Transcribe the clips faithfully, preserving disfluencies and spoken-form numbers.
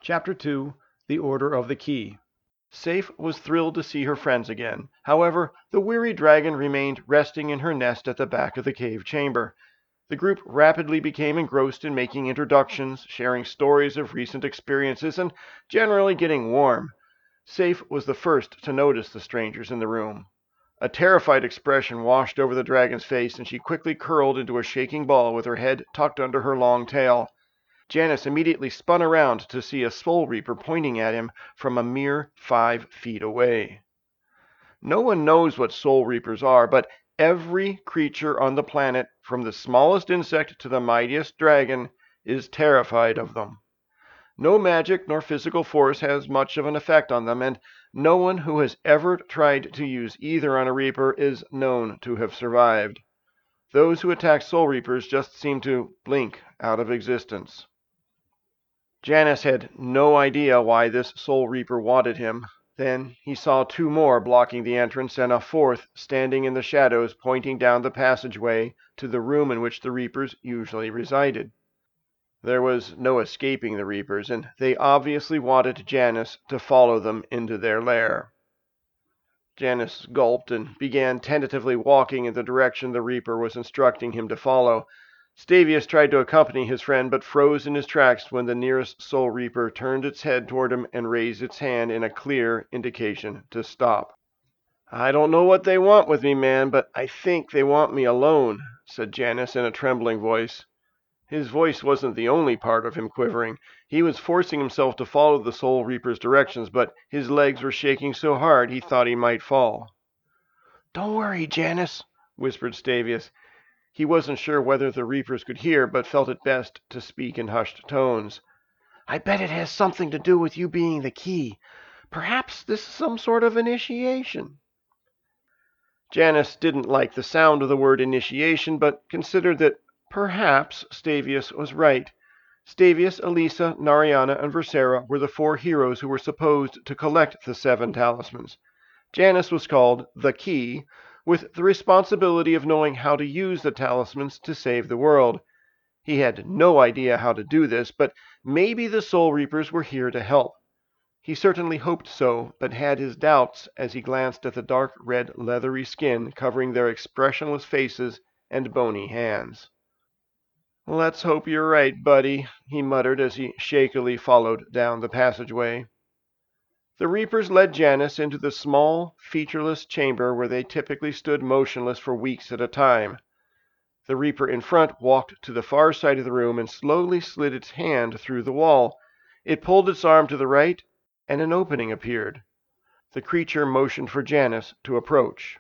Chapter two. The Order of the Key. Safe was thrilled to see her friends again. However, the weary dragon remained resting in her nest at the back of the cave chamber. The group rapidly became engrossed in making introductions, sharing stories of recent experiences, and generally getting warm. Safe was the first to notice the strangers in the room. A terrified expression washed over the dragon's face, and she quickly curled into a shaking ball with her head tucked under her long tail. Janice immediately spun around to see a Soul Reaper pointing at him from a mere five feet away. No one knows what Soul Reapers are, but every creature on the planet, from the smallest insect to the mightiest dragon, is terrified of them. No magic nor physical force has much of an effect on them, and no one who has ever tried to use either on a Reaper is known to have survived. Those who attack Soul Reapers just seem to blink out of existence. Janice had no idea why this Soul Reaper wanted him. Then he saw two more blocking the entrance and a fourth standing in the shadows pointing down the passageway to the room in which the Reapers usually resided. There was no escaping the Reapers, and they obviously wanted Janice to follow them into their lair. Janice gulped and began tentatively walking in the direction the Reaper was instructing him to follow. Stavius tried to accompany his friend, but froze in his tracks when the nearest Soul Reaper turned its head toward him and raised its hand in a clear indication to stop. "I don't know what they want with me, man, but I think they want me alone," said Janice in a trembling voice. His voice wasn't the only part of him quivering. He was forcing himself to follow the Soul Reaper's directions, but his legs were shaking so hard he thought he might fall. "Don't worry, Janice," whispered Stavius. He wasn't sure whether the Reapers could hear, but felt it best to speak in hushed tones. "I bet it has something to do with you being the key. Perhaps this is some sort of initiation." Janice didn't like the sound of the word initiation, but considered that perhaps Stavius was right. Stavius, Elisa, Nariana, and Versera were the four heroes who were supposed to collect the seven talismans. Janice was called the Key, with the responsibility of knowing how to use the talismans to save the world. He had no idea how to do this, but maybe the Soul Reapers were here to help. He certainly hoped so, but had his doubts as he glanced at the dark red leathery skin covering their expressionless faces and bony hands. "Let's hope you're right, buddy," he muttered as he shakily followed down the passageway. The Reapers led Janice into the small, featureless chamber where they typically stood motionless for weeks at a time. The Reaper in front walked to the far side of the room and slowly slid its hand through the wall. It pulled its arm to the right, and an opening appeared. The creature motioned for Janice to approach.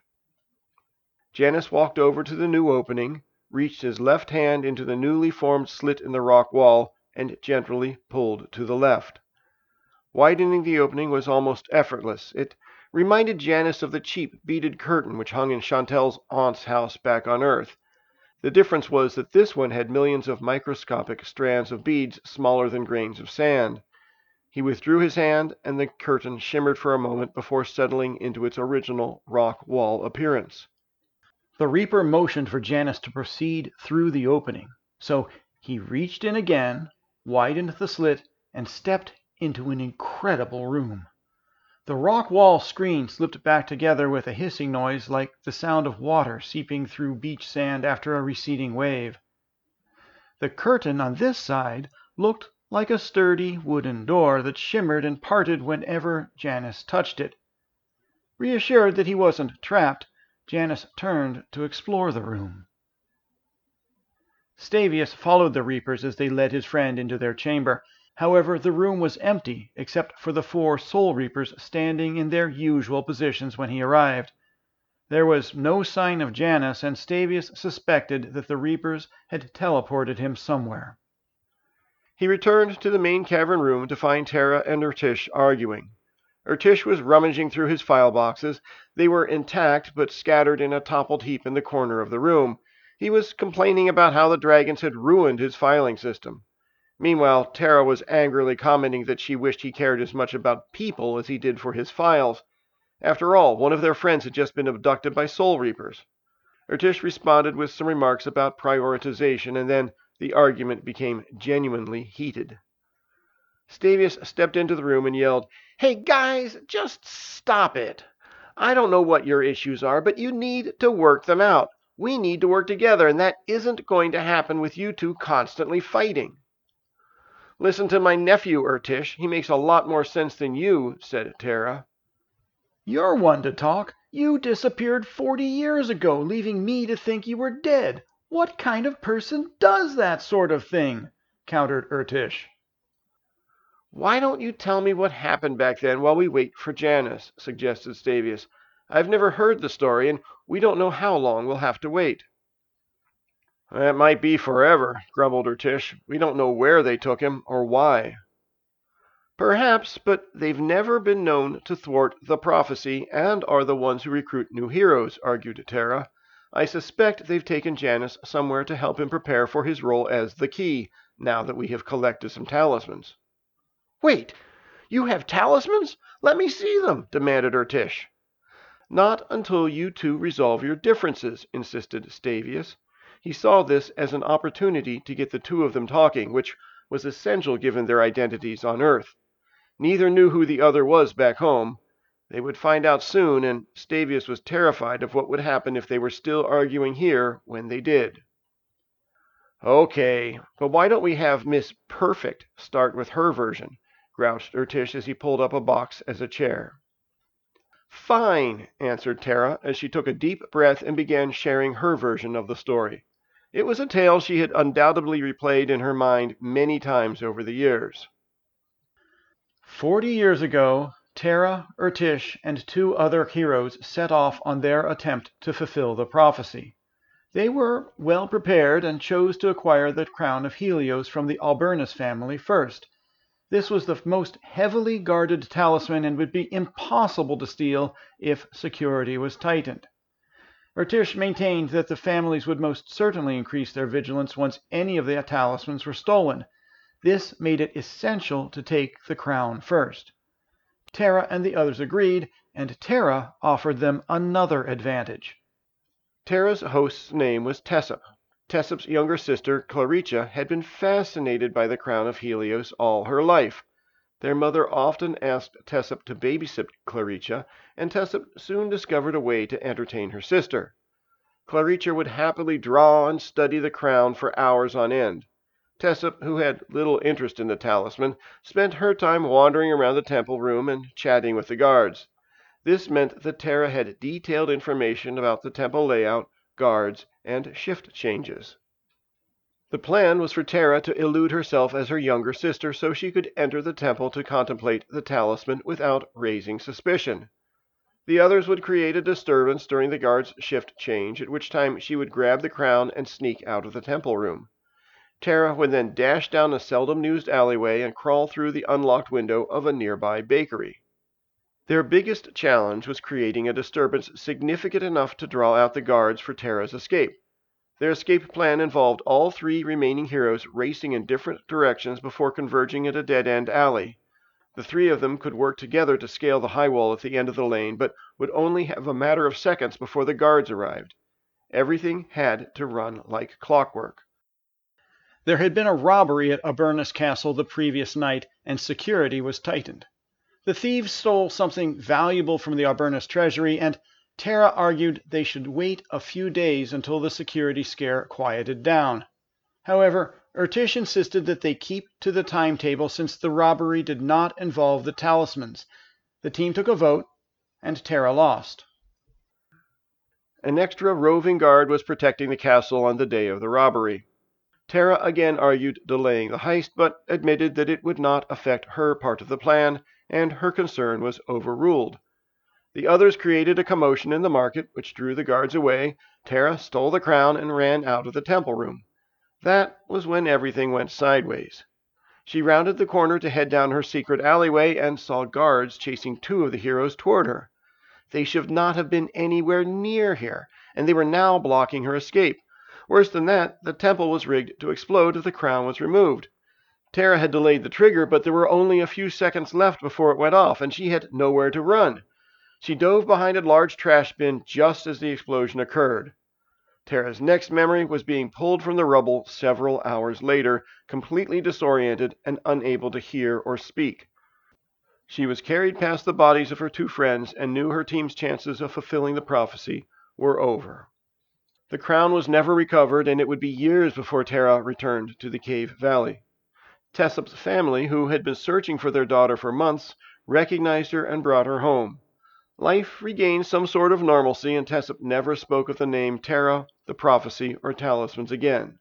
Janice walked over to the new opening, reached his left hand into the newly formed slit in the rock wall, and gently pulled to the left. Widening the opening was almost effortless. It reminded Janice of the cheap beaded curtain which hung in Chantel's aunt's house back on Earth. The difference was that this one had millions of microscopic strands of beads smaller than grains of sand. He withdrew his hand, and the curtain shimmered for a moment before settling into its original rock wall appearance. The Reaper motioned for Janice to proceed through the opening, so he reached in again, widened the slit, and stepped into an incredible room. The rock wall screen slipped back together with a hissing noise like the sound of water seeping through beach sand after a receding wave. The curtain on this side looked like a sturdy wooden door that shimmered and parted whenever Janice touched it. Reassured that he wasn't trapped, Janice turned to explore the room. Stavius followed the Reapers as they led his friend into their chamber. However, the room was empty except for the four Soul Reapers standing in their usual positions when he arrived. There was no sign of Janice, and Stavius suspected that the Reapers had teleported him somewhere. He returned to the main cavern room to find Terra and Urtish arguing. Urtish was rummaging through his file boxes. They were intact, but scattered in a toppled heap in the corner of the room. He was complaining about how the dragons had ruined his filing system. Meanwhile, Terra was angrily commenting that she wished he cared as much about people as he did for his files. After all, one of their friends had just been abducted by Soul Reapers. Urtish responded with some remarks about prioritization, and then the argument became genuinely heated. Stavius stepped into the room and yelled, "Hey guys, just stop it. I don't know what your issues are, but you need to work them out. We need to work together, and that isn't going to happen with you two constantly fighting." "Listen to my nephew, Urtish. He makes a lot more sense than you," said Terra. "You're one to talk. You disappeared forty years ago, leaving me to think you were dead. What kind of person does that sort of thing?" countered Urtish. "Why don't you tell me what happened back then while we wait for Janus?" suggested Stavius. "I've never heard the story, and we don't know how long we'll have to wait." "It might be forever," grumbled Urtish. "We don't know where they took him, or why." "Perhaps, but they've never been known to thwart the prophecy, and are the ones who recruit new heroes," argued Terra. "I suspect they've taken Janus somewhere to help him prepare for his role as the Key, now that we have collected some talismans." "Wait! You have talismans? Let me see them!" demanded Urtish. "Not until you two resolve your differences," insisted Stavius. He saw this as an opportunity to get the two of them talking, which was essential given their identities on Earth. Neither knew who the other was back home. They would find out soon, and Stavius was terrified of what would happen if they were still arguing here when they did. "Okay, but why don't we have Miss Perfect start with her version?" grouched Urtish as he pulled up a box as a chair. "Fine," answered Terra as she took a deep breath and began sharing her version of the story. It was a tale she had undoubtedly replayed in her mind many times over the years. Forty years ago, Terra, Urtish, and two other heroes set off on their attempt to fulfill the prophecy. They were well prepared and chose to acquire the crown of Helios from the Alburnus family first. This was the most heavily guarded talisman and would be impossible to steal if security was tightened. Urtish maintained that the families would most certainly increase their vigilance once any of the talismans were stolen. This made it essential to take the crown first. Terra and the others agreed, and Terra offered them another advantage. Terra's host's name was Tessop. Tessop's younger sister, Claricia, had been fascinated by the crown of Helios all her life. Their mother often asked Tessop to babysit Claricia, and Tessop soon discovered a way to entertain her sister. Claricia would happily draw and study the crown for hours on end. Tessop, who had little interest in the talisman, spent her time wandering around the temple room and chatting with the guards. This meant that Terra had detailed information about the temple layout, guards, and shift changes. The plan was for Terra to elude herself as her younger sister so she could enter the temple to contemplate the talisman without raising suspicion. The others would create a disturbance during the guard's shift change, at which time she would grab the crown and sneak out of the temple room. Terra would then dash down a seldom-used alleyway and crawl through the unlocked window of a nearby bakery. Their biggest challenge was creating a disturbance significant enough to draw out the guards for Terra's escape. Their escape plan involved all three remaining heroes racing in different directions before converging at a dead-end alley. The three of them could work together to scale the high wall at the end of the lane, but would only have a matter of seconds before the guards arrived. Everything had to run like clockwork. There had been a robbery at Alburnus Castle the previous night, and security was tightened. The thieves stole something valuable from the Alburnus treasury, and Terra argued they should wait a few days until the security scare quieted down. However, Urtish insisted that they keep to the timetable since the robbery did not involve the talismans. The team took a vote, and Terra lost. An extra roving guard was protecting the castle on the day of the robbery. Terra again argued delaying the heist, but admitted that it would not affect her part of the plan, and her concern was overruled. The others created a commotion in the market, which drew the guards away. Terra stole the crown and ran out of the temple room. That was when everything went sideways. She rounded the corner to head down her secret alleyway and saw guards chasing two of the heroes toward her. They should not have been anywhere near here, and they were now blocking her escape. Worse than that, the temple was rigged to explode if the crown was removed. Terra had delayed the trigger, but there were only a few seconds left before it went off, and she had nowhere to run. She dove behind a large trash bin just as the explosion occurred. Tara's next memory was being pulled from the rubble several hours later, completely disoriented and unable to hear or speak. She was carried past the bodies of her two friends and knew her team's chances of fulfilling the prophecy were over. The crown was never recovered, and it would be years before Tara returned to the cave valley. Tessop's family, who had been searching for their daughter for months, recognized her and brought her home. Life regained some sort of normalcy, and Tessop never spoke of the name Tara, the prophecy, or talismans again.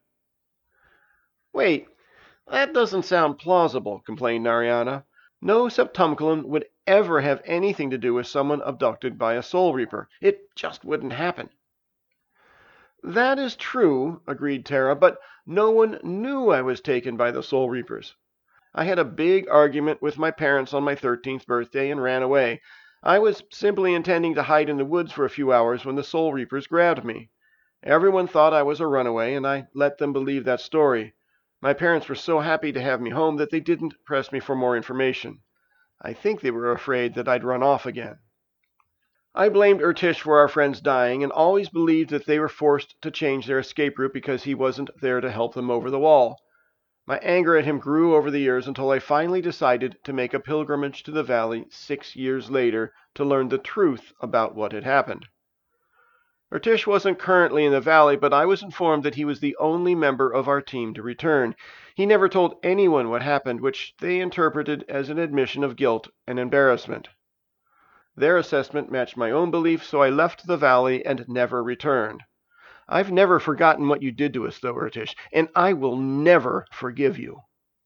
Wait, that doesn't sound plausible, complained Narayana. No Septumculum would ever have anything to do with someone abducted by a Soul Reaper. It just wouldn't happen. That is true, agreed Tara, but no one knew I was taken by the Soul Reapers. I had a big argument with my parents on my thirteenth birthday and ran away. I was simply intending to hide in the woods for a few hours when the Soul Reapers grabbed me. Everyone thought I was a runaway, and I let them believe that story. My parents were so happy to have me home that they didn't press me for more information. I think they were afraid that I'd run off again. I blamed Urtish for our friends dying and always believed that they were forced to change their escape route because he wasn't there to help them over the wall. My anger at him grew over the years until I finally decided to make a pilgrimage to the valley six years later to learn the truth about what had happened. Urtish wasn't currently in the valley, but I was informed that he was the only member of our team to return. He never told anyone what happened, which they interpreted as an admission of guilt and embarrassment. Their assessment matched my own belief, so I left the valley and never returned. I've never forgotten what you did to us, though, Urtish, and I will never forgive you.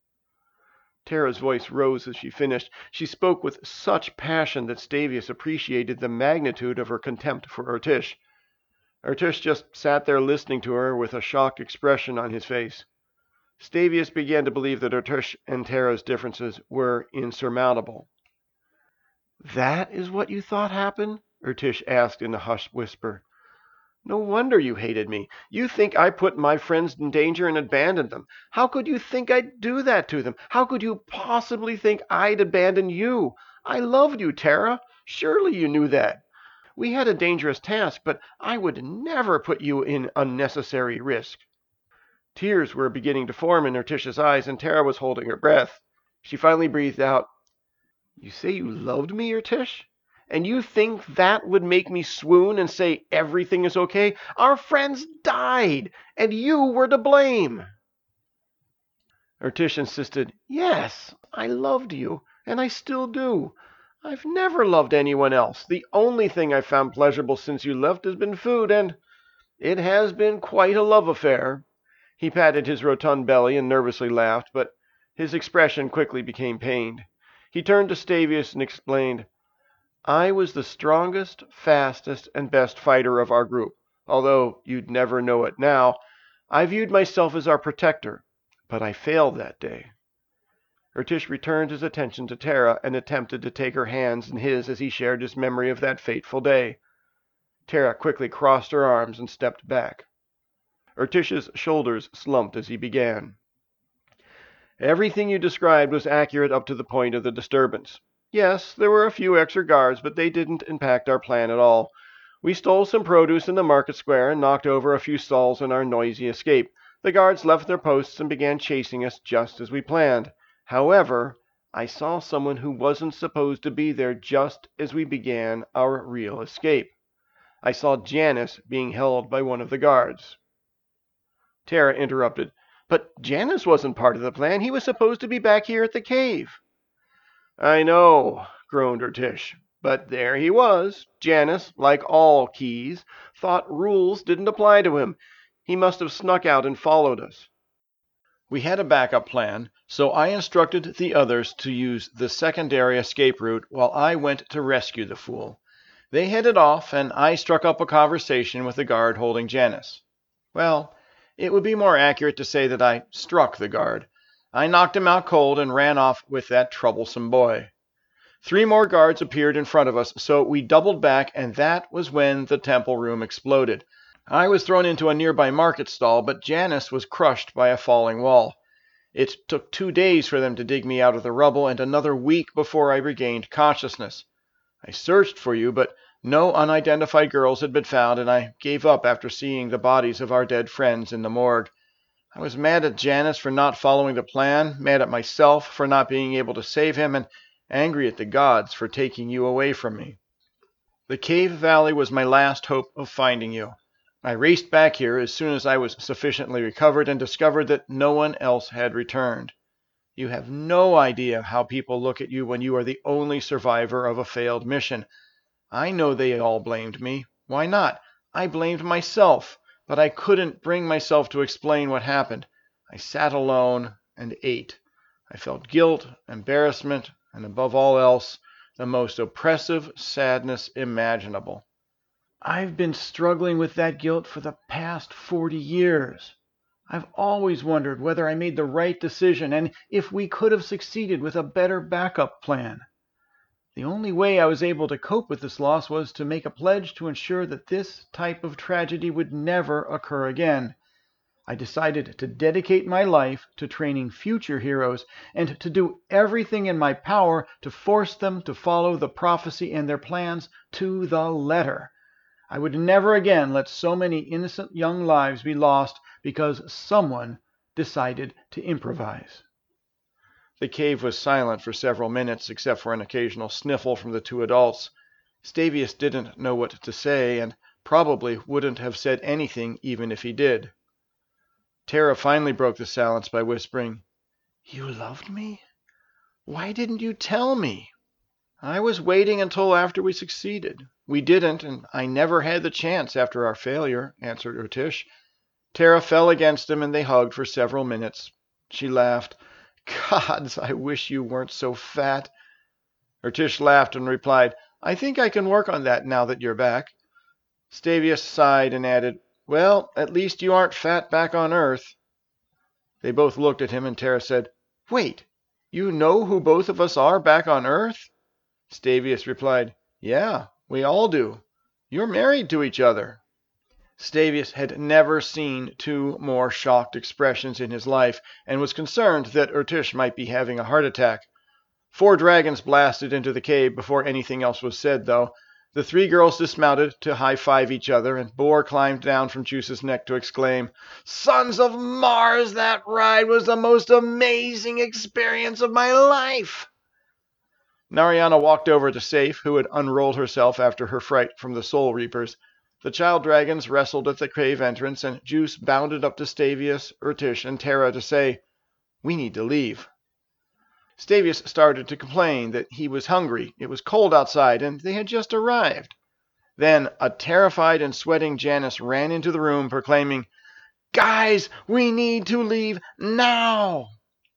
Tara's voice rose as she finished. She spoke with such passion that Stavius appreciated the magnitude of her contempt for Urtish. Urtish just sat there listening to her with a shocked expression on his face. Stavius began to believe that Urtish and Tara's differences were insurmountable. That is what you thought happened? Urtish asked in a hushed whisper. No wonder you hated me. You think I put my friends in danger and abandoned them. How could you think I'd do that to them? How could you possibly think I'd abandon you? I loved you, Tara. Surely you knew that. We had a dangerous task, but I would never put you in unnecessary risk. Tears were beginning to form in Urtish's eyes, and Tara was holding her breath. She finally breathed out, You say you loved me, Urtish? And you think that would make me swoon and say everything is okay? Our friends died, and you were to blame. Urtish insisted, Yes, I loved you, and I still do. I've never loved anyone else. The only thing I've found pleasurable since you left has been food, and it has been quite a love affair. He patted his rotund belly and nervously laughed, but his expression quickly became pained. He turned to Stavius and explained, I was the strongest, fastest, and best fighter of our group. Although you'd never know it now, I viewed myself as our protector, but I failed that day. Urtish returned his attention to Tara and attempted to take her hands in his as he shared his memory of that fateful day. Tara quickly crossed her arms and stepped back. Urtish's shoulders slumped as he began. Everything you described was accurate up to the point of the disturbance. Yes, there were a few extra guards, but they didn't impact our plan at all. We stole some produce in the market square and knocked over a few stalls in our noisy escape. The guards left their posts and began chasing us just as we planned. However, I saw someone who wasn't supposed to be there just as we began our real escape. I saw Janus being held by one of the guards. Tara interrupted. But Janus wasn't part of the plan. He was supposed to be back here at the cave. I know, groaned Urtish, but there he was. Janus, like all keys, thought rules didn't apply to him. He must have snuck out and followed us. We had a backup plan, so I instructed the others to use the secondary escape route while I went to rescue the fool. They headed off, and I struck up a conversation with the guard holding Janus. Well, it would be more accurate to say that I struck the guard. I knocked him out cold and ran off with that troublesome boy. Three more guards appeared in front of us, so we doubled back, and that was when the temple room exploded. I was thrown into a nearby market stall, but Janus was crushed by a falling wall. It took two days for them to dig me out of the rubble, and another week before I regained consciousness. I searched for you, but No unidentified girls had been found, and I gave up after seeing the bodies of our dead friends in the morgue. I was mad at Janus for not following the plan, mad at myself for not being able to save him, and angry at the gods for taking you away from me. The cave valley was my last hope of finding you. I raced back here as soon as I was sufficiently recovered and discovered that no one else had returned. You have no idea how people look at you when you are the only survivor of a failed mission. I know they all blamed me. Why not? I blamed myself, but I couldn't bring myself to explain what happened. I sat alone and ate. I felt guilt, embarrassment, and above all else, the most oppressive sadness imaginable. I've been struggling with that guilt for the past forty years. I've always wondered whether I made the right decision and if we could have succeeded with a better backup plan. The only way I was able to cope with this loss was to make a pledge to ensure that this type of tragedy would never occur again. I decided to dedicate my life to training future heroes and to do everything in my power to force them to follow the prophecy and their plans to the letter. I would never again let so many innocent young lives be lost because someone decided to improvise. The cave was silent for several minutes, except for an occasional sniffle from the two adults. Stavius didn't know what to say, and probably wouldn't have said anything even if he did. Tara finally broke the silence by whispering, "You loved me? Why didn't you tell me?" "I was waiting until after we succeeded. We didn't, and I never had the chance after our failure," answered Urtish. Tara fell against him, and they hugged for several minutes. She laughed. "Gods, I wish you weren't so fat." Urtish laughed and replied, "I think I can work on that now that you're back." Stavius sighed and added, "Well, at least you aren't fat back on Earth." They both looked at him, and Tara said, "Wait, you know who both of us are back on Earth?" Stavius replied, "Yeah, we all do. You're married to each other." Stavius had never seen two more shocked expressions in his life, and was concerned that Urtish might be having a heart attack. Four dragons blasted into the cave before anything else was said, though. The three girls dismounted to high-five each other, and Boar climbed down from Juice's neck to exclaim, "Sons of Mars, that ride was the most amazing experience of my life!" Nariana walked over to Safe, who had unrolled herself after her fright from the Soul Reapers. The child dragons wrestled at the cave entrance, and Juice bounded up to Stavius, Urtish, and Tara to say, "We need to leave." Stavius started to complain that he was hungry, it was cold outside, and they had just arrived. Then a terrified and sweating Janus ran into the room, proclaiming, "Guys, we need to leave now!"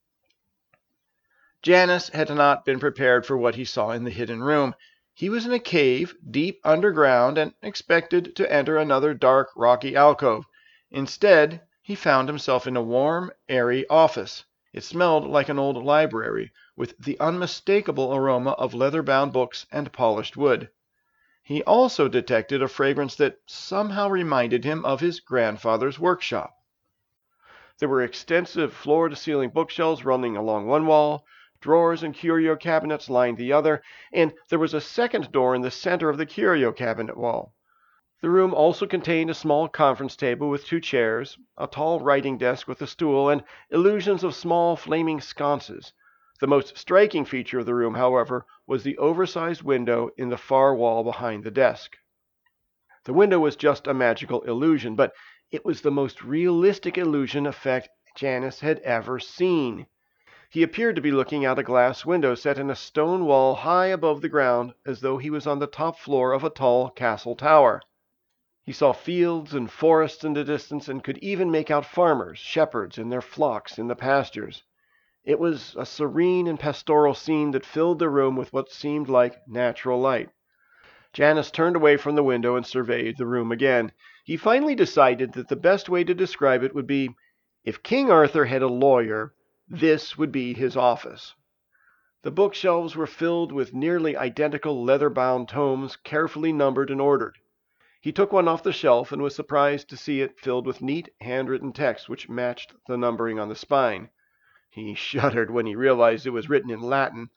Janus had not been prepared for what he saw in the hidden room. He was in a cave deep underground and expected to enter another dark, rocky alcove. Instead, he found himself in a warm, airy office. It smelled like an old library, with the unmistakable aroma of leather-bound books and polished wood. He also detected a fragrance that somehow reminded him of his grandfather's workshop. There were extensive floor-to-ceiling bookshelves running along one wall, drawers and curio cabinets lined the other, and there was a second door in the center of the curio cabinet wall. The room also contained a small conference table with two chairs, a tall writing desk with a stool, and illusions of small flaming sconces. The most striking feature of the room, however, was the oversized window in the far wall behind the desk. The window was just a magical illusion, but it was the most realistic illusion effect Janus had ever seen. He appeared to be looking out a glass window set in a stone wall high above the ground, as though he was on the top floor of a tall castle tower. He saw fields and forests in the distance, and could even make out farmers, shepherds, and their flocks in the pastures. It was a serene and pastoral scene that filled the room with what seemed like natural light. Janus turned away from the window and surveyed the room again. He finally decided that the best way to describe it would be, if King Arthur had a lawyer, this would be his office. The bookshelves were filled with nearly identical leather-bound tomes, carefully numbered and ordered. He took one off the shelf and was surprised to see it filled with neat, handwritten text which matched the numbering on the spine. He shuddered when he realized it was written in Latin.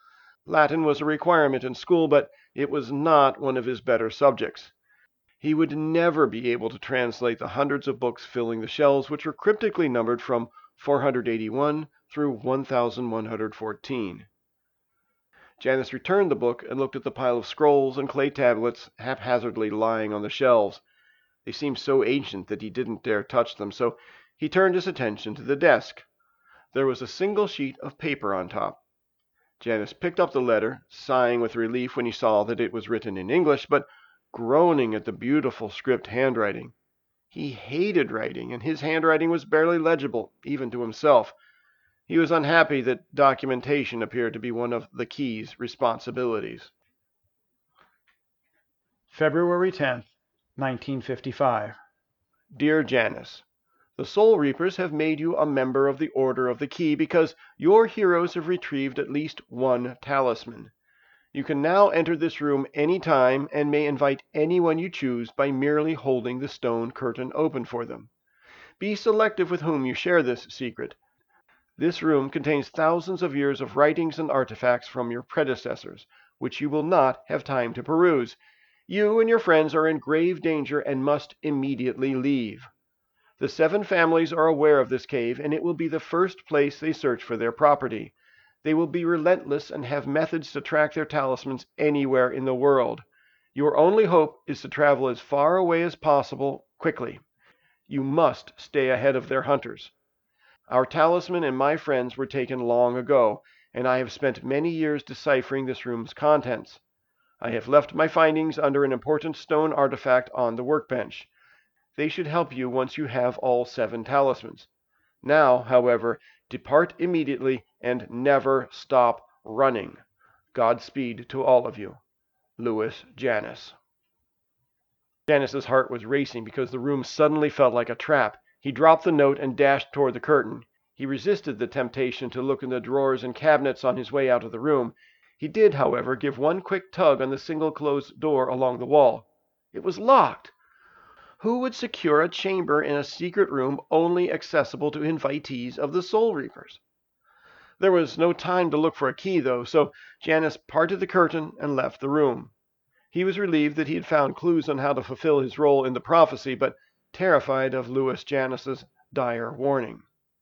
Latin was a requirement in school, but it was not one of his better subjects. He would never be able to translate the hundreds of books filling the shelves, which were cryptically numbered from four hundred eighty-one through one thousand one hundred fourteen. Janus returned the book and looked at the pile of scrolls and clay tablets haphazardly lying on the shelves. They seemed so ancient that he didn't dare touch them, so he turned his attention to the desk. There was a single sheet of paper on top. Janus picked up the letter, sighing with relief when he saw that it was written in English, but groaning at the beautiful script handwriting. He hated writing, and his handwriting was barely legible, even to himself. He was unhappy that documentation appeared to be one of the Key's responsibilities. February tenth, nineteen fifty-five. Dear Janus, the Soul Reapers have made you a member of the Order of the Key because your heroes have retrieved at least one talisman. You can now enter this room any time and may invite anyone you choose by merely holding the stone curtain open for them. Be selective with whom you share this secret. This room contains thousands of years of writings and artifacts from your predecessors, which you will not have time to peruse. You and your friends are in grave danger and must immediately leave. The seven families are aware of this cave, and it will be the first place they search for their property. They will be relentless and have methods to track their talismans anywhere in the world. Your only hope is to travel as far away as possible quickly. You must stay ahead of their hunters. Our talisman and my friends were taken long ago, and I have spent many years deciphering this room's contents. I have left my findings under an important stone artifact on the workbench. They should help you once you have all seven talismans. Now, however, depart immediately and never stop running. Godspeed to all of you. Louis Janus. Janus's heart was racing because the room suddenly felt like a trap. He dropped the note and dashed toward the curtain. He resisted the temptation to look in the drawers and cabinets on his way out of the room. He did, however, give one quick tug on the single closed door along the wall. It was locked. Who would secure a chamber in a secret room only accessible to invitees of the Soul Reapers? There was no time to look for a key, though, so Janus parted the curtain and left the room. He was relieved that he had found clues on how to fulfill his role in the prophecy, but terrified of Louis Janus's dire warning.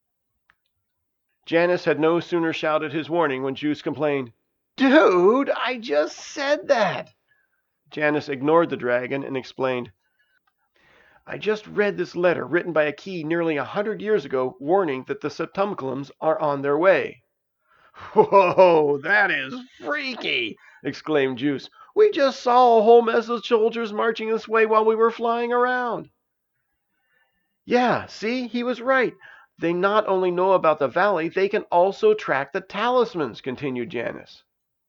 Janus had no sooner shouted his warning when Juice complained, "Dude, I just said that!" Janus ignored the dragon and explained, "I just read this letter written by a Key nearly a hundred years ago warning that the Septumculums are on their way." "Whoa, that is freaky!" exclaimed Juice. "We just saw a whole mess of soldiers marching this way while we were flying around." "Yeah, see, he was right. They not only know about the valley, they can also track the talismans," continued Janus.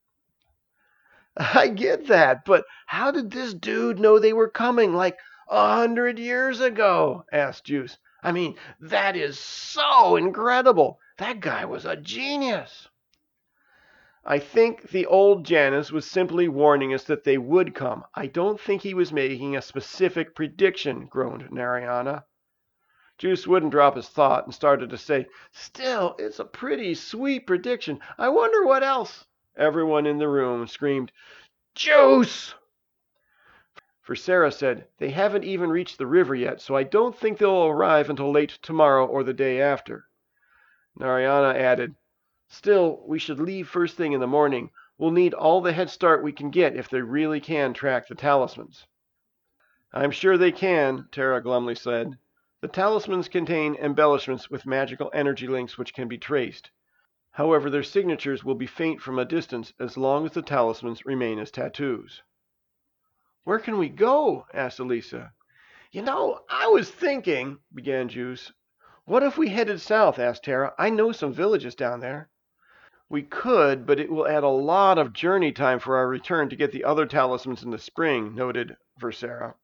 "I get that, but how did this dude know they were coming like a hundred years ago?" asked Juice. "I mean, that is so incredible. That guy was a genius." "I think the old Janus was simply warning us that they would come. I don't think he was making a specific prediction," groaned Narayana. Juice wouldn't drop his thought and started to say, "Still, it's a pretty sweet prediction. I wonder what else." Everyone in the room screamed, "Juice!" For Sarah said, "They haven't even reached the river yet, so I don't think they'll arrive until late tomorrow or the day after." Narayana added, "Still, we should leave first thing in the morning. We'll need all the head start we can get if they really can track the talismans." "I'm sure they can," Tara glumly said. "The talismans contain embellishments with magical energy links which can be traced. However, their signatures will be faint from a distance as long as the talismans remain as tattoos." "Where can we go?" asked Elisa. "You know, I was thinking," began Juice. "What if we headed south?" asked Tara. "I know some villages down there." "We could, but it will add a lot of journey time for our return to get the other talismans in the spring," noted Versera.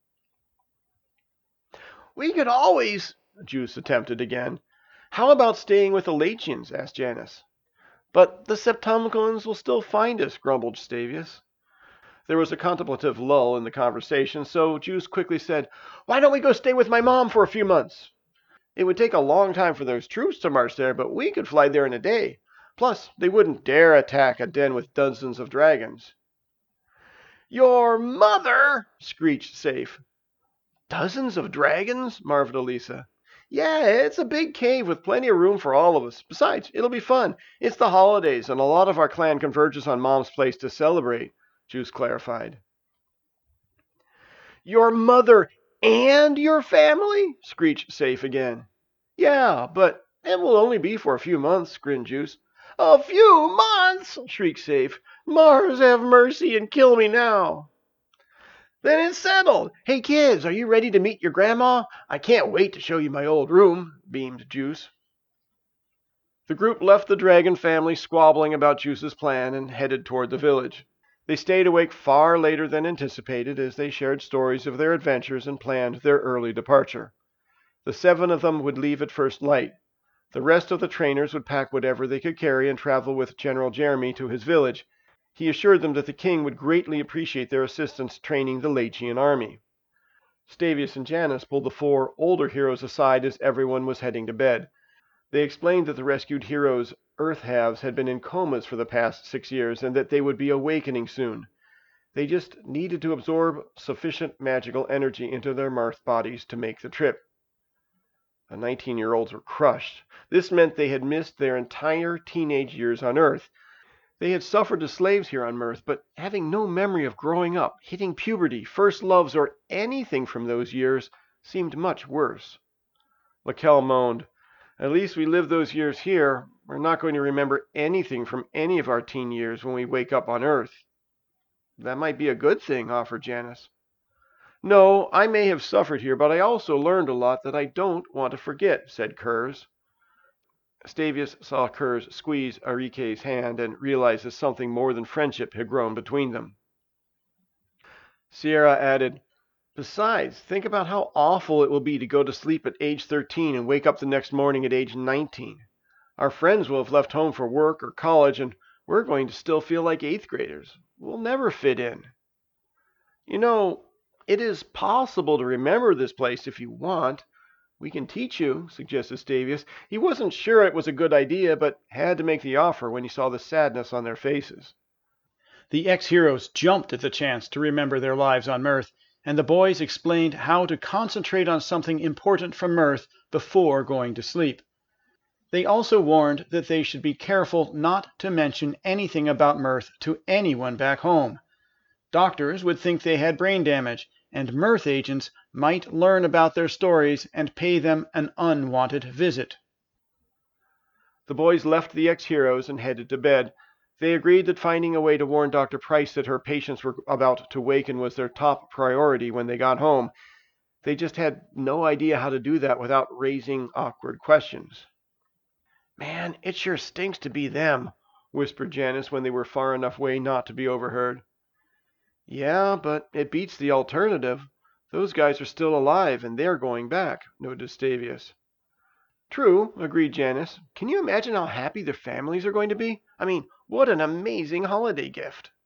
"We could always," Juice attempted again. "How about staying with the Latians?" asked Janus. "But the Septumculans will still find us," grumbled Stavius. There was a contemplative lull in the conversation, so Juice quickly said, "Why don't we go stay with my mom for a few months? It would take a long time for those troops to march there, but we could fly there in a day. Plus, they wouldn't dare attack a den with dozens of dragons. Your mother! Screeched Safe. Dozens of dragons? Marveled Elisa. Yeah, it's a big cave with plenty of room for all of us. Besides, it'll be fun. It's the holidays, and a lot of our clan converges on Mom's place to celebrate, Juice clarified. Your mother and your family? Screeched Safe again. Yeah, but it will only be for a few months, grinned Juice. A few months! Shrieked Safe. Mars have mercy and kill me now. Then it's settled. Hey kids, are you ready to meet your grandma? I can't wait to show you my old room, beamed Juice. The group left the dragon family squabbling about Juice's plan and headed toward the village. They stayed awake far later than anticipated as they shared stories of their adventures and planned their early departure. The seven of them would leave at first light. The rest of the trainers would pack whatever they could carry and travel with General Jeremy to his village. He assured them that the king would greatly appreciate their assistance training the Lachian army. Stavius and Janus pulled the four older heroes aside as everyone was heading to bed. They explained that the rescued heroes' Earth halves had been in comas for the past six years and that they would be awakening soon. They just needed to absorb sufficient magical energy into their Marth bodies to make the trip. The nineteen-year-olds were crushed. This meant they had missed their entire teenage years on Earth. They had suffered as slaves here on Mirth, but having no memory of growing up, hitting puberty, first loves, or anything from those years seemed much worse. Laquelle moaned, At least we lived those years here. We're not going to remember anything from any of our teen years when we wake up on Earth. That might be a good thing, offered Janus. No, I may have suffered here, but I also learned a lot that I don't want to forget, said Kurz. Stavius saw Kurz squeeze Arike's hand and realized that something more than friendship had grown between them. Sierra added, Besides, think about how awful it will be to go to sleep at age thirteen and wake up the next morning at age nineteen. Our friends will have left home for work or college, and we're going to still feel like eighth graders. We'll never fit in. You know, it is possible to remember this place if you want. We can teach you, suggested Stavius. He wasn't sure it was a good idea, but had to make the offer when he saw the sadness on their faces. The ex-heroes jumped at the chance to remember their lives on Mirth, and the boys explained how to concentrate on something important from Mirth before going to sleep. They also warned that they should be careful not to mention anything about Mirth to anyone back home. Doctors would think they had brain damage, and Mirth agents might learn about their stories and pay them an unwanted visit. The boys left the ex-heroes and headed to bed. They agreed that finding a way to warn Doctor Price that her patients were about to waken was their top priority when they got home. They just had no idea how to do that without raising awkward questions. Man, it sure stinks to be them, whispered Janus when they were far enough away not to be overheard. Yeah, but it beats the alternative. Those guys are still alive, and they're going back, noted Stavius. True, agreed Janus. Can you imagine how happy their families are going to be? I mean, what an amazing holiday gift.